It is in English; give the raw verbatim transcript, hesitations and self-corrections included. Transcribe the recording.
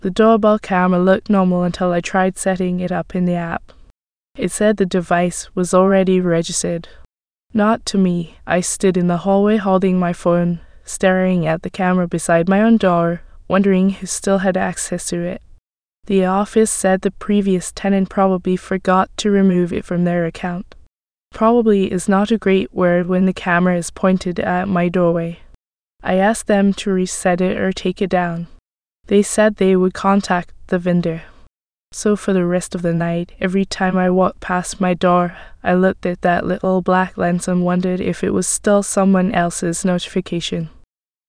The doorbell camera looked normal until I tried setting it up in the app. It said the device was already registered. Not to me. I stood in the hallway holding my phone, staring at the camera beside my own door, wondering who still had access to it. The office said the previous tenant probably forgot to remove it from their account. Probably is not a great word when the camera is pointed at my doorway. I asked them to reset it or take it down. They said they would contact the vendor. So for the rest of the night, every time I walked past my door, I looked at that little black lens and wondered if it was still someone else's notification.